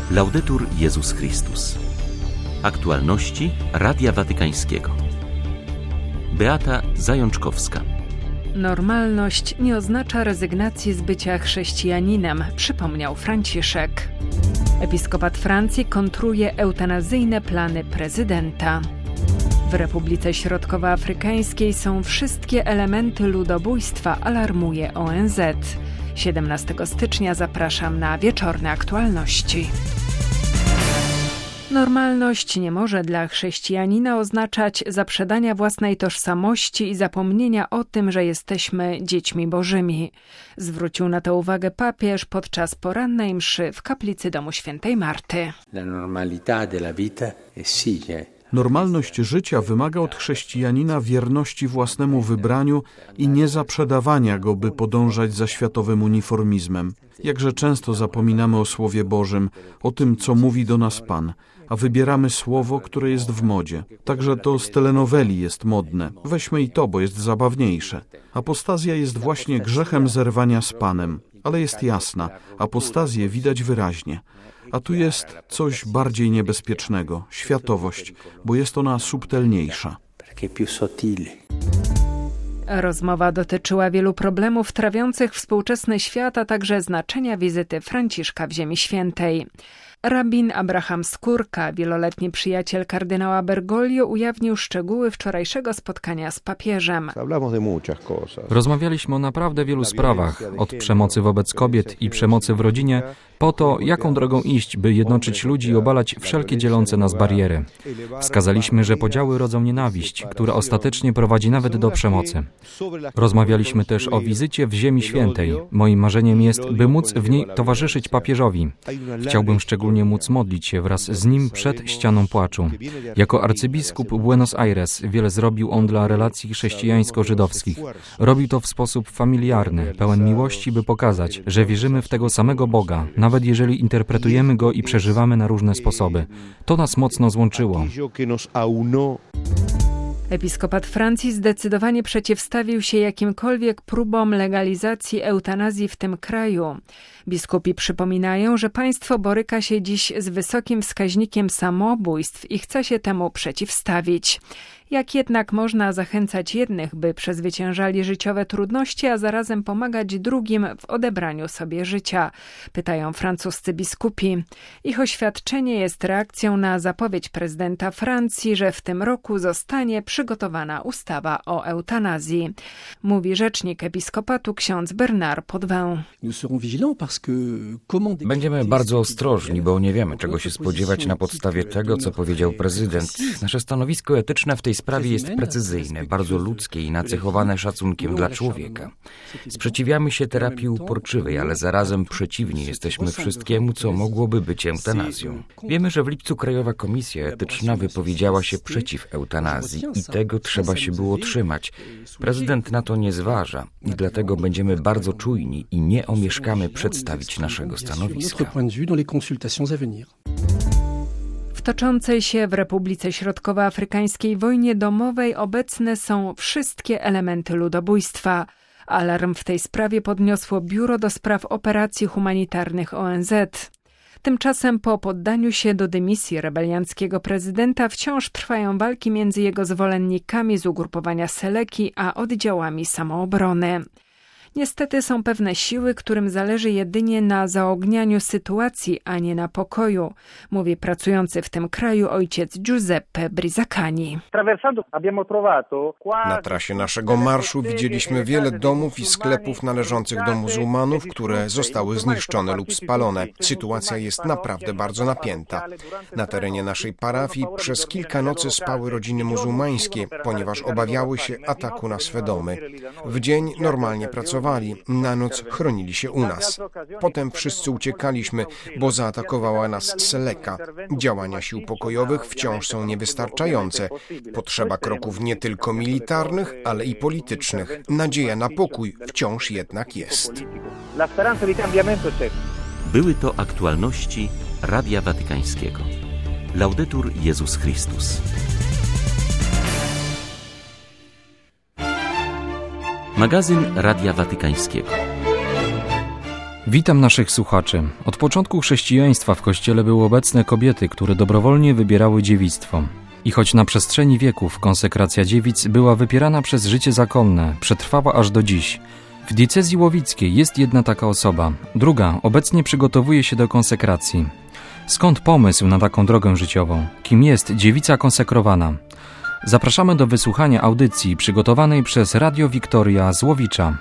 Laudetur Jezus Chrystus. Aktualności Radia Watykańskiego. Beata Zajączkowska. Normalność nie oznacza rezygnacji z bycia chrześcijaninem, przypomniał Franciszek. Episkopat Francji kontruje eutanazyjne plany prezydenta. W Republice Środkowoafrykańskiej są wszystkie elementy ludobójstwa, alarmuje ONZ. 17 stycznia zapraszam na wieczorne aktualności. Normalność nie może dla chrześcijanina oznaczać zaprzedania własnej tożsamości i zapomnienia o tym, że jesteśmy dziećmi bożymi. Zwrócił na to uwagę papież podczas porannej mszy w kaplicy domu świętej Marty. Normalność życia wymaga od chrześcijanina wierności własnemu wybraniu i nie zaprzedawania go, by podążać za światowym uniformizmem. Jakże często zapominamy o Słowie Bożym, o tym, co mówi do nas Pan, a wybieramy słowo, które jest w modzie. Także to z telenoweli jest modne. Weźmy i to, bo jest zabawniejsze. Apostazja jest właśnie grzechem zerwania z Panem, ale jest jasna. Apostazję widać wyraźnie. A tu jest coś bardziej niebezpiecznego, światowość, bo jest ona subtelniejsza. Rozmowa dotyczyła wielu problemów trawiących współczesny świat, a także znaczenia wizyty Franciszka w Ziemi Świętej. Rabin Abraham Skórka, wieloletni przyjaciel kardynała Bergoglio, ujawnił szczegóły wczorajszego spotkania z papieżem. Rozmawialiśmy o naprawdę wielu sprawach, od przemocy wobec kobiet i przemocy w rodzinie, po to, jaką drogą iść, by jednoczyć ludzi i obalać wszelkie dzielące nas bariery. Wskazaliśmy, że podziały rodzą nienawiść, która ostatecznie prowadzi nawet do przemocy. Rozmawialiśmy też o wizycie w Ziemi Świętej. Moim marzeniem jest, by móc w niej towarzyszyć papieżowi. Chciałbym szczególnie móc modlić się wraz z nim przed ścianą płaczu. Jako arcybiskup Buenos Aires wiele zrobił on dla relacji chrześcijańsko-żydowskich. Robił to w sposób familiarny, pełen miłości, by pokazać, że wierzymy w tego samego Boga, nawet jeżeli interpretujemy Go i przeżywamy na różne sposoby. To nas mocno złączyło. Episkopat Francji zdecydowanie przeciwstawił się jakimkolwiek próbom legalizacji eutanazji w tym kraju. Biskupi przypominają, że państwo boryka się dziś z wysokim wskaźnikiem samobójstw i chce się temu przeciwstawić. Jak jednak można zachęcać jednych, by przezwyciężali życiowe trudności, a zarazem pomagać drugim w odebraniu sobie życia? Pytają francuscy biskupi. Ich oświadczenie jest reakcją na zapowiedź prezydenta Francji, że w tym roku zostanie przygotowana ustawa o eutanazji. Mówi rzecznik episkopatu ksiądz Bernard Podvin. Będziemy bardzo ostrożni, bo nie wiemy, czego się spodziewać na podstawie tego, co powiedział prezydent. Nasze stanowisko etyczne w tej sprawie jest precyzyjne, bardzo ludzkie i nacechowane szacunkiem dla człowieka. Sprzeciwiamy się terapii uporczywej, ale zarazem przeciwni jesteśmy wszystkiemu, co mogłoby być eutanazją. Wiemy, że w lipcu Krajowa Komisja Etyczna wypowiedziała się przeciw eutanazji i tego trzeba się było trzymać. Prezydent na to nie zważa i dlatego będziemy bardzo czujni i nie omieszkamy przedstawić naszego stanowiska. W toczącej się w Republice Środkowoafrykańskiej wojnie domowej obecne są wszystkie elementy ludobójstwa. Alarm w tej sprawie podniosło Biuro do Spraw Operacji Humanitarnych ONZ. Tymczasem po poddaniu się do dymisji rebelianckiego prezydenta wciąż trwają walki między jego zwolennikami z ugrupowania Seleki a oddziałami samoobrony. Niestety są pewne siły, którym zależy jedynie na zaognianiu sytuacji, a nie na pokoju, mówi pracujący w tym kraju ojciec Giuseppe Brizacani. Na trasie naszego marszu widzieliśmy wiele domów i sklepów należących do muzułmanów, które zostały zniszczone lub spalone. Sytuacja jest naprawdę bardzo napięta. Na terenie naszej parafii przez kilka nocy spały rodziny muzułmańskie, ponieważ obawiały się ataku na swe domy. W dzień normalnie pracowali, na noc chronili się u nas. Potem wszyscy uciekaliśmy, bo zaatakowała nas Seleka. Działania sił pokojowych wciąż są niewystarczające. Potrzeba kroków nie tylko militarnych, ale i politycznych. Nadzieja na pokój wciąż jednak jest. Były to aktualności Radia Watykańskiego. Laudetur Jezus Chrystus. Magazyn Radia Watykańskiego. Witam naszych słuchaczy. Od początku chrześcijaństwa w Kościele były obecne kobiety, które dobrowolnie wybierały dziewictwo. I choć na przestrzeni wieków konsekracja dziewic była wypierana przez życie zakonne, przetrwała aż do dziś. W diecezji łowickiej jest jedna taka osoba, druga obecnie przygotowuje się do konsekracji. Skąd pomysł na taką drogę życiową? Kim jest dziewica konsekrowana? Zapraszamy do wysłuchania audycji przygotowanej przez Radio Wiktoria z Łowicza.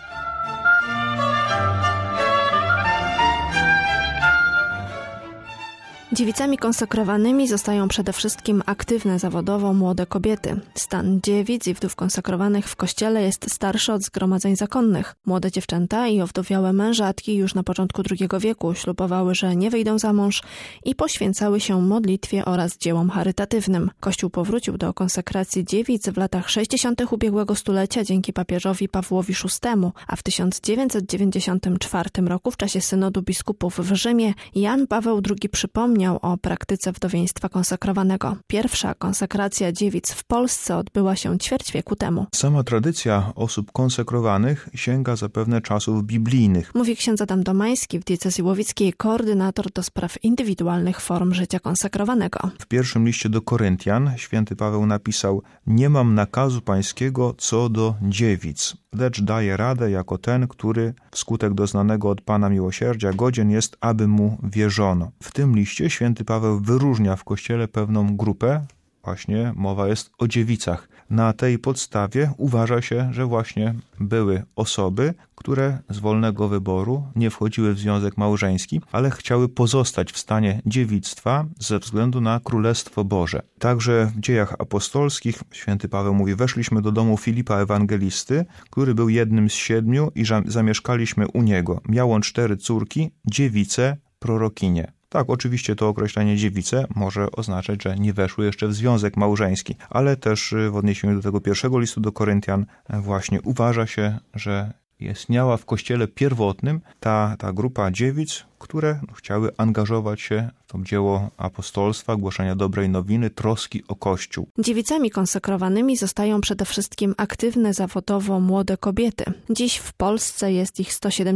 Dziewicami konsekrowanymi zostają przede wszystkim aktywne zawodowo młode kobiety. Stan dziewic i wdów konsekrowanych w Kościele jest starszy od zgromadzeń zakonnych. Młode dziewczęta i owdowiałe mężatki już na początku II wieku ślubowały, że nie wyjdą za mąż i poświęcały się modlitwie oraz dziełom charytatywnym. Kościół powrócił do konsekracji dziewic w latach 60. ubiegłego stulecia dzięki papieżowi Pawłowi VI, a w 1994 roku w czasie synodu biskupów w Rzymie Jan Paweł II przypomniał o praktyce wdowieństwa konsekrowanego. Pierwsza konsekracja dziewic w Polsce odbyła się ćwierć wieku temu. Sama tradycja osób konsekrowanych sięga zapewne czasów biblijnych. Mówi ksiądz Adam Domański, w diecezji łowickiej koordynator do spraw indywidualnych form życia konsekrowanego. W pierwszym liście do Koryntian święty Paweł napisał: nie mam nakazu pańskiego co do dziewic, lecz daję radę jako ten, który wskutek doznanego od Pana miłosierdzia godzien jest, aby mu wierzono. W tym liście święty Paweł wyróżnia w Kościele pewną grupę, właśnie mowa jest o dziewicach. Na tej podstawie uważa się, że właśnie były osoby, które z wolnego wyboru nie wchodziły w związek małżeński, ale chciały pozostać w stanie dziewictwa ze względu na Królestwo Boże. Także w Dziejach Apostolskich święty Paweł mówi: weszliśmy do domu Filipa Ewangelisty, który był jednym z 7 i zamieszkaliśmy u niego. Miał on 4 córki, dziewice, prorokinie. Tak, oczywiście to określenie dziewice może oznaczać, że nie weszły jeszcze w związek małżeński, ale też w odniesieniu do tego pierwszego listu do Koryntian właśnie uważa się, że istniała w Kościele pierwotnym ta grupa dziewic, które chciały angażować się w to dzieło apostolstwa, głoszenia dobrej nowiny, troski o Kościół. Dziewicami konsekrowanymi zostają przede wszystkim aktywne zawodowo młode kobiety. Dziś w Polsce jest ich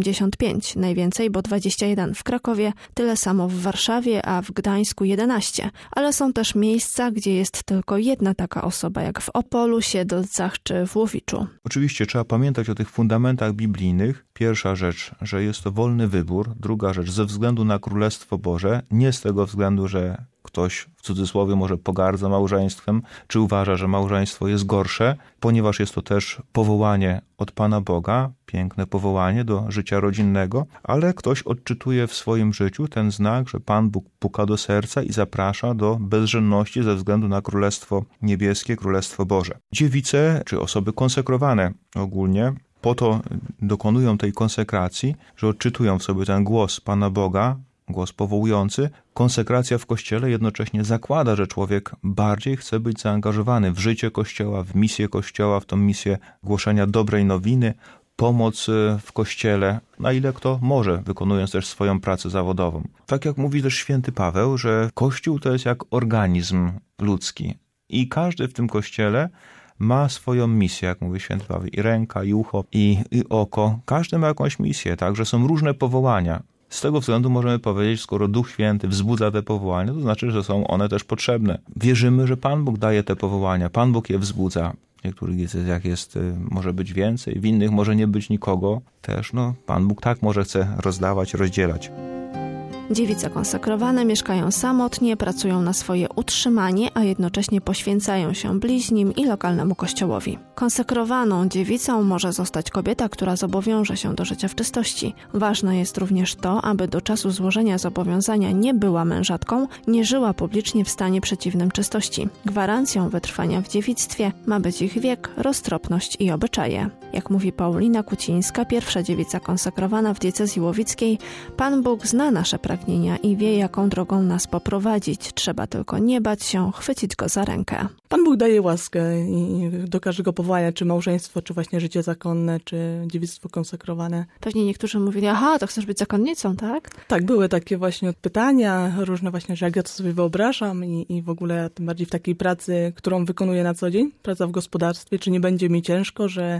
175, najwięcej, bo 21 w Krakowie, tyle samo w Warszawie, a w Gdańsku 11. Ale są też miejsca, gdzie jest tylko jedna taka osoba, jak w Opolu, Siedlcach czy w Łowiczu. Oczywiście trzeba pamiętać o tych fundamentach biblijnych. Pierwsza rzecz, że jest to wolny wybór. Druga rzecz, ze względu na Królestwo Boże, nie z tego względu, że ktoś w cudzysłowie może pogardza małżeństwem, czy uważa, że małżeństwo jest gorsze, ponieważ jest to też powołanie od Pana Boga, piękne powołanie do życia rodzinnego, ale ktoś odczytuje w swoim życiu ten znak, że Pan Bóg puka do serca i zaprasza do bezżenności ze względu na Królestwo Niebieskie, Królestwo Boże. Dziewice, czy osoby konsekrowane ogólnie, po to dokonują tej konsekracji, że odczytują w sobie ten głos Pana Boga, głos powołujący. Konsekracja w Kościele jednocześnie zakłada, że człowiek bardziej chce być zaangażowany w życie Kościoła, w misję Kościoła, w tą misję głoszenia dobrej nowiny, pomoc w Kościele, na ile kto może, wykonując też swoją pracę zawodową. Tak jak mówi też święty Paweł, że Kościół to jest jak organizm ludzki i każdy w tym Kościele ma swoją misję, jak mówi święty Paweł, i ręka, i ucho, i oko. Każdy ma jakąś misję, także są różne powołania. Z tego względu możemy powiedzieć, skoro Duch Święty wzbudza te powołania, to znaczy, że są one też potrzebne. Wierzymy, że Pan Bóg daje te powołania, Pan Bóg je wzbudza. W niektórych diecezjach może być więcej, w innych może nie być nikogo. Też Pan Bóg tak może chce rozdawać, rozdzielać. Dziewice konsekrowane mieszkają samotnie, pracują na swoje utrzymanie, a jednocześnie poświęcają się bliźnim i lokalnemu kościołowi. Konsekrowaną dziewicą może zostać kobieta, która zobowiąże się do życia w czystości. Ważne jest również to, aby do czasu złożenia zobowiązania nie była mężatką, nie żyła publicznie w stanie przeciwnym czystości. Gwarancją wytrwania w dziewictwie ma być ich wiek, roztropność i obyczaje. Jak mówi Paulina Kucińska, pierwsza dziewica konsekrowana w diecezji łowickiej, Pan Bóg zna nasze pragnienia i wie, jaką drogą nas poprowadzić. Trzeba tylko nie bać się, chwycić Go za rękę. Pan Bóg daje łaskę i do każdego powołania, czy małżeństwo, czy właśnie życie zakonne, czy dziewictwo konsekrowane. Pewnie niektórzy mówili, to chcesz być zakonnicą, tak? Tak, były takie właśnie pytania, różne właśnie, że jak ja to sobie wyobrażam i w ogóle tym bardziej w takiej pracy, którą wykonuję na co dzień, praca w gospodarstwie, czy nie będzie mi ciężko, że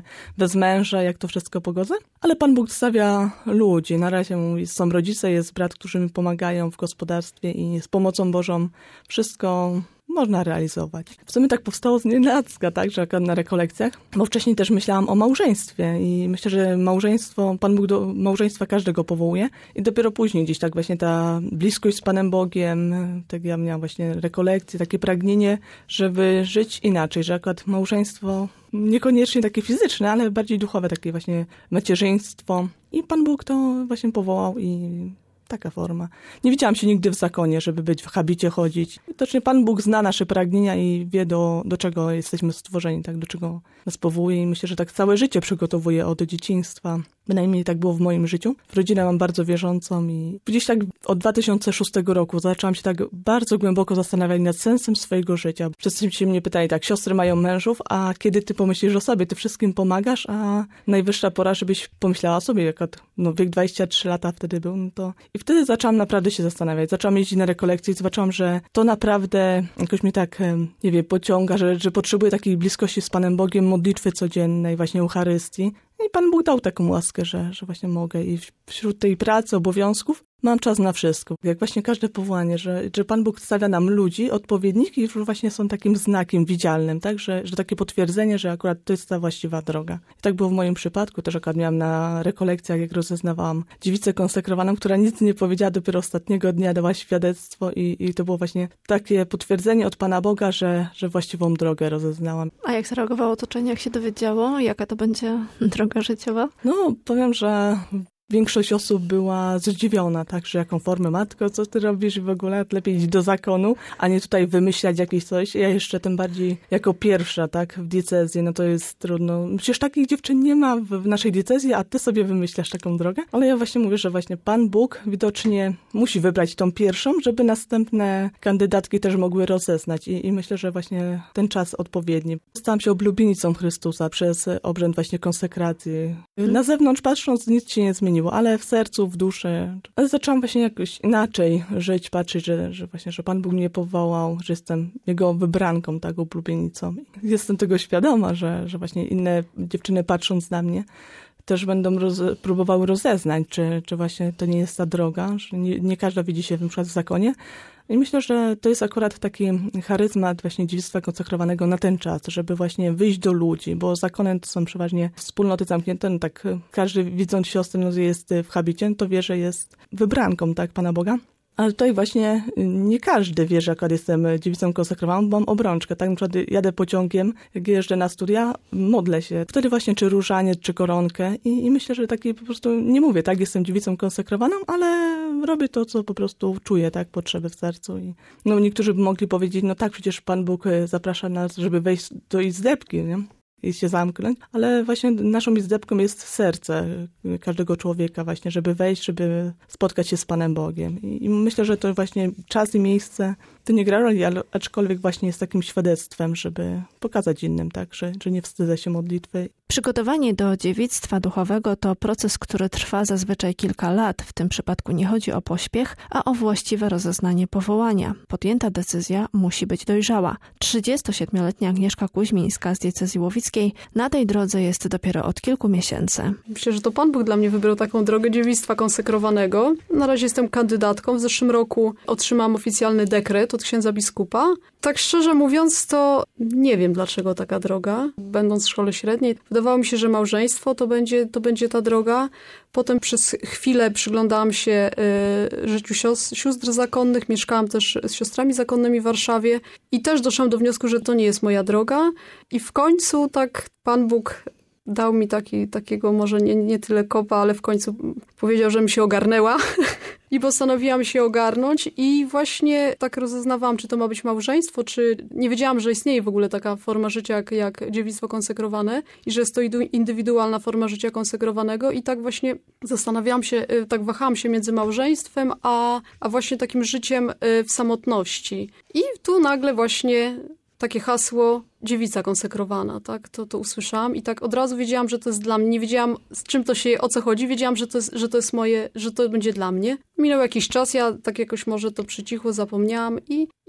bez męża, jak to wszystko pogodzę. Ale Pan Bóg stawia ludzi. Na razie są rodzice, jest brat, którzy mi pomagają w gospodarstwie i z pomocą Bożą wszystko można realizować. W sumie tak powstało znienacka, tak, że akurat na rekolekcjach, bo wcześniej też myślałam o małżeństwie i myślę, że Pan Bóg do małżeństwa każdego powołuje i dopiero później gdzieś tak właśnie ta bliskość z Panem Bogiem, tak ja miałam właśnie rekolekcje, takie pragnienie, żeby żyć inaczej, że akurat małżeństwo niekoniecznie takie fizyczne, ale bardziej duchowe, takie właśnie macierzyństwo i Pan Bóg to właśnie powołał i taka forma. Nie widziałam się nigdy w zakonie, żeby być w habicie, chodzić. Widocznie Pan Bóg zna nasze pragnienia i wie do czego jesteśmy stworzeni, tak, do czego nas powołuje i myślę, że tak całe życie przygotowuje od dzieciństwa. Bynajmniej tak było w moim życiu. Rodzinę mam bardzo wierzącą i gdzieś tak od 2006 roku zaczęłam się tak bardzo głęboko zastanawiać nad sensem swojego życia. Wszyscy się mnie pytali, tak, siostry mają mężów, a kiedy ty pomyślisz o sobie, ty wszystkim pomagasz, a najwyższa pora, żebyś pomyślała o sobie, jak wiek 23 lata wtedy był, no to... I wtedy zaczęłam naprawdę się zastanawiać. Zaczęłam jeździć na rekolekcje i zobaczyłam, że to naprawdę jakoś mnie tak, nie wiem, pociąga, że potrzebuję takiej bliskości z Panem Bogiem, modlitwy codziennej, właśnie Eucharystii. I Pan Bóg dał taką łaskę, że właśnie mogę i wśród tej pracy, obowiązków mam czas na wszystko. Jak właśnie każde powołanie, że Pan Bóg stawia nam ludzi odpowiednich i właśnie są takim znakiem widzialnym, tak? Że takie potwierdzenie, że akurat to jest ta właściwa droga. I tak było w moim przypadku. Też akurat miałam na rekolekcjach, jak rozeznawałam dziewicę konsekrowaną, która nic nie powiedziała, dopiero ostatniego dnia dała świadectwo i to było właśnie takie potwierdzenie od Pana Boga, że właściwą drogę rozeznałam. A jak zareagowało otoczenie, jak się dowiedziało, jaka to będzie droga życiowa? No, powiem, że większość osób była zdziwiona, tak, że jaką formę, matko, co ty robisz i w ogóle lepiej iść do zakonu, a nie tutaj wymyślać jakieś coś. Ja jeszcze tym bardziej jako pierwsza, tak, w diecezji, no to jest trudno. Przecież takich dziewczyn nie ma w naszej diecezji, a ty sobie wymyślasz taką drogę. Ale ja właśnie mówię, że właśnie Pan Bóg widocznie musi wybrać tą pierwszą, żeby następne kandydatki też mogły rozeznać i myślę, że właśnie ten czas odpowiedni. Stałam się oblubienicą Chrystusa przez obrzęd właśnie konsekracji. Na zewnątrz patrząc nic się nie zmieniło, ale w sercu, w duszy. Ale zaczęłam właśnie jakoś inaczej żyć, patrzeć, że Pan Bóg mnie powołał, że jestem Jego wybranką, tak, oblubienicą. Jestem tego świadoma, że właśnie inne dziewczyny patrząc na mnie też będą próbowały rozeznać, czy właśnie to nie jest ta droga, że nie każda widzi się na przykład w zakonie. I myślę, że to jest akurat taki charyzmat właśnie dziewictwa konsekrowanego na ten czas, żeby właśnie wyjść do ludzi, bo zakony to są przeważnie wspólnoty zamknięte, no tak każdy widząc siostrę, no jest w habicie, to wie, że jest wybranką, tak, Pana Boga. Ale tutaj właśnie nie każdy wie, że akurat jestem dziewicą konsekrowaną, bo mam obrączkę. Tak, na przykład jadę pociągiem, jak jeżdżę na studia, modlę się. Wtedy właśnie czy różaniec, czy koronkę i myślę, że taki po prostu nie mówię, tak, jestem dziewicą konsekrowaną, ale robię to, co po prostu czuję, tak, potrzeby w sercu. I no niektórzy by mogli powiedzieć, no tak, przecież Pan Bóg zaprasza nas, żeby wejść do izdebki, nie? I się zamknąć, ale właśnie naszą izdebką jest serce każdego człowieka właśnie, żeby wejść, żeby spotkać się z Panem Bogiem. I myślę, że to właśnie czas i miejsce to nie gra roli, ale aczkolwiek właśnie jest takim świadectwem, żeby pokazać innym, tak, że nie wstydzę się modlitwy. Przygotowanie do dziewictwa duchowego to proces, który trwa zazwyczaj kilka lat. W tym przypadku nie chodzi o pośpiech, a o właściwe rozeznanie powołania. Podjęta decyzja musi być dojrzała. 37-letnia Agnieszka Kuźmińska z diecezji łowickiej na tej drodze jest dopiero od kilku miesięcy. Myślę, że to Pan Bóg dla mnie wybrał taką drogę dziewictwa konsekrowanego. Na razie jestem kandydatką. W zeszłym roku otrzymałam oficjalny dekret od księdza biskupa. Tak szczerze mówiąc, to nie wiem, dlaczego taka droga. Będąc w szkole średniej, wydawało mi się, że małżeństwo to będzie ta droga. Potem przez chwilę przyglądałam się życiu sióstr zakonnych. Mieszkałam też z siostrami zakonnymi w Warszawie i też doszłam do wniosku, że to nie jest moja droga. I w końcu tak Pan Bóg dał mi takiego może nie tyle kopa, ale w końcu powiedział, że mi się ogarnęła. I postanowiłam się ogarnąć i właśnie tak rozeznawałam, czy to ma być małżeństwo, czy nie wiedziałam, że istnieje w ogóle taka forma życia jak dziewictwo konsekrowane i że jest to indywidualna forma życia konsekrowanego i tak właśnie zastanawiałam się, tak wahałam się między małżeństwem, a właśnie takim życiem w samotności. I tu nagle właśnie takie hasło dziewica konsekrowana, tak? To usłyszałam i tak od razu wiedziałam, że to jest dla mnie. Nie wiedziałam, z czym o co chodzi. Wiedziałam, że to jest moje, że to będzie dla mnie. Minął jakiś czas, ja tak jakoś może to przycichło, zapomniałam i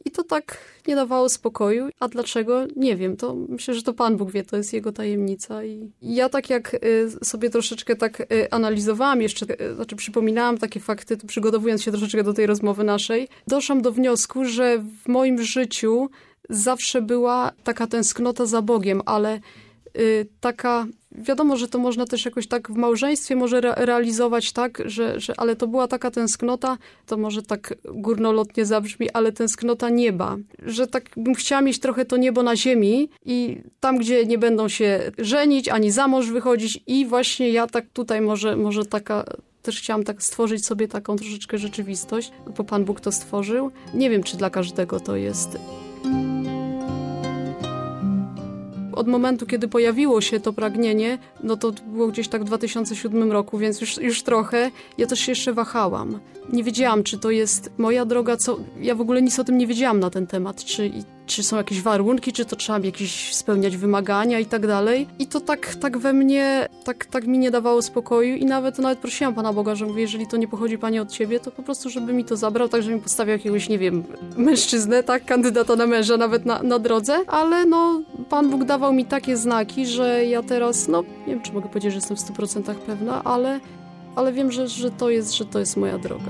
I to tak nie dawało spokoju. A dlaczego? Nie wiem. To myślę, że to Pan Bóg wie, to jest Jego tajemnica. I ja tak jak sobie troszeczkę tak analizowałam jeszcze, znaczy przypominałam takie fakty, przygotowując się troszeczkę do tej rozmowy naszej, doszłam do wniosku, że w moim życiu zawsze była taka tęsknota za Bogiem, ale taka, wiadomo, że to można też jakoś tak w małżeństwie może realizować tak, ale to była taka tęsknota, to może tak górnolotnie zabrzmi, ale tęsknota nieba, że tak bym chciała mieć trochę to niebo na ziemi i tam, gdzie nie będą się żenić, ani za mąż wychodzić i właśnie ja tak tutaj może taka... Też chciałam tak stworzyć sobie taką troszeczkę rzeczywistość, bo Pan Bóg to stworzył. Nie wiem, czy dla każdego to jest. Od momentu, kiedy pojawiło się to pragnienie, no to było gdzieś tak w 2007 roku, więc już trochę. Ja też się jeszcze wahałam. Nie wiedziałam, czy to jest moja droga, ja w ogóle nic o tym nie wiedziałam na ten temat, czy są jakieś warunki, czy to trzeba jakieś spełniać wymagania i tak dalej. I to tak we mnie, tak mi nie dawało spokoju i nawet prosiłam Pana Boga, że mówię, jeżeli to nie pochodzi, Panie, od Ciebie, to po prostu, żeby mi to zabrał, tak, żeby mi postawił jakiegoś, nie wiem, mężczyznę, tak, kandydata na męża nawet na drodze, ale Pan Bóg dawał mi takie znaki, że ja teraz, nie wiem, czy mogę powiedzieć, że jestem w 100% pewna, ale wiem, że to jest moja droga.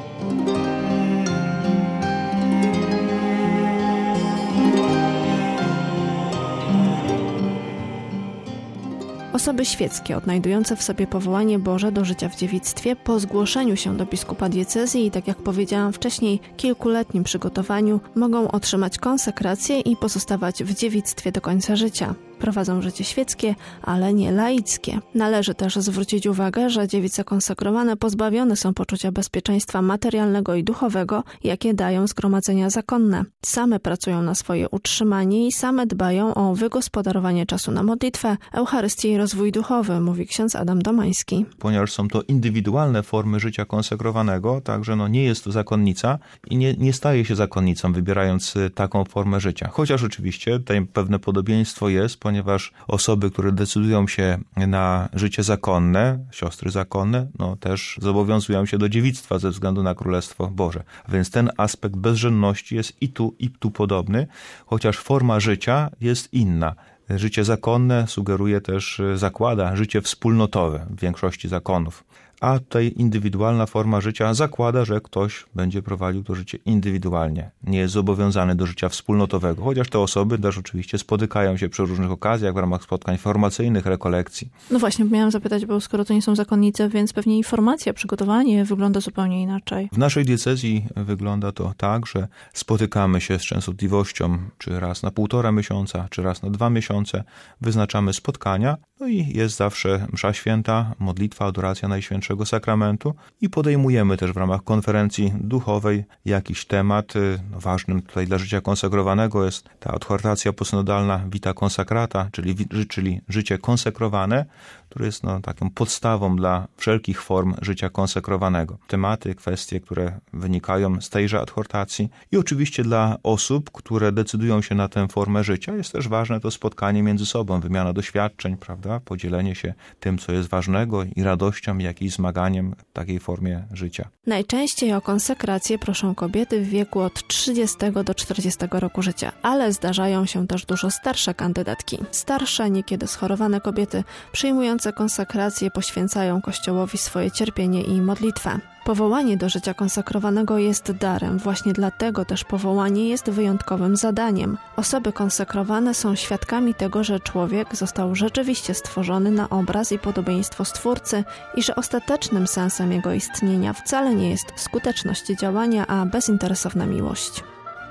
Osoby świeckie odnajdujące w sobie powołanie Boże do życia w dziewictwie po zgłoszeniu się do biskupa diecezji i, tak jak powiedziałam wcześniej, kilkuletnim przygotowaniu mogą otrzymać konsekrację i pozostawać w dziewictwie do końca życia. Prowadzą życie świeckie, ale nie laickie. Należy też zwrócić uwagę, że dziewice konsekrowane pozbawione są poczucia bezpieczeństwa materialnego i duchowego, jakie dają zgromadzenia zakonne. Same pracują na swoje utrzymanie i same dbają o wygospodarowanie czasu na modlitwę, Eucharystię i rozwój duchowy, mówi ksiądz Adam Domański. Ponieważ są to indywidualne formy życia konsekrowanego, także nie jest to zakonnica i nie staje się zakonnicą, wybierając taką formę życia. Chociaż oczywiście tutaj pewne podobieństwo jest, ponieważ osoby, które decydują się na życie zakonne, siostry zakonne, też zobowiązują się do dziewictwa ze względu na Królestwo Boże. A więc ten aspekt bezżenności jest i tu podobny, chociaż forma życia jest inna. Życie zakonne sugeruje też, zakłada życie wspólnotowe w większości zakonów. A tutaj indywidualna forma życia zakłada, że ktoś będzie prowadził to życie indywidualnie. Nie jest zobowiązany do życia wspólnotowego, chociaż te osoby też oczywiście spotykają się przy różnych okazjach w ramach spotkań formacyjnych, rekolekcji. No właśnie, miałam zapytać, bo skoro to nie są zakonnice, więc pewnie informacja, przygotowanie wygląda zupełnie inaczej. W naszej diecezji wygląda to tak, że spotykamy się z częstotliwością czy raz na 1,5 miesiąca, czy raz na 2 miesiące, wyznaczamy spotkania, i jest zawsze msza święta, modlitwa, adoracja Najświętszego Sakramentu i podejmujemy też w ramach konferencji duchowej jakiś temat. Ważnym tutaj dla życia konsekrowanego jest ta adhortacja posynodalna Vita Consacrata, czyli życie konsekrowane, które jest taką podstawą dla wszelkich form życia konsekrowanego. Tematy, kwestie, które wynikają z tejże adhortacji i oczywiście dla osób, które decydują się na tę formę życia, jest też ważne to spotkanie między sobą, wymiana doświadczeń, prawda? Podzielenie się tym, co jest ważnego i radością, jak i zmaganiem w takiej formie życia. Najczęściej o konsekrację proszą kobiety w wieku od 30 do 40 roku życia, ale zdarzają się też dużo starsze kandydatki. Starsze, niekiedy schorowane kobiety przyjmujące konsekrację poświęcają Kościołowi swoje cierpienie i modlitwę. Powołanie do życia konsekrowanego jest darem, właśnie dlatego też powołanie jest wyjątkowym zadaniem. Osoby konsekrowane są świadkami tego, że człowiek został rzeczywiście stworzony na obraz i podobieństwo Stwórcy i że ostatecznym sensem jego istnienia wcale nie jest skuteczność działania, a bezinteresowna miłość.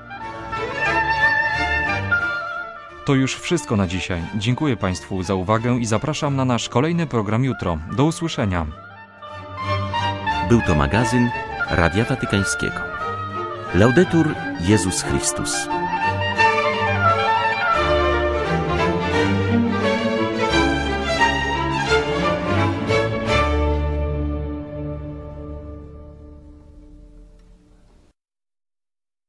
To już wszystko na dzisiaj. Dziękuję Państwu za uwagę i zapraszam na nasz kolejny program jutro. Do usłyszenia. Był to magazyn Radia Watykańskiego. Laudetur Jezus Chrystus.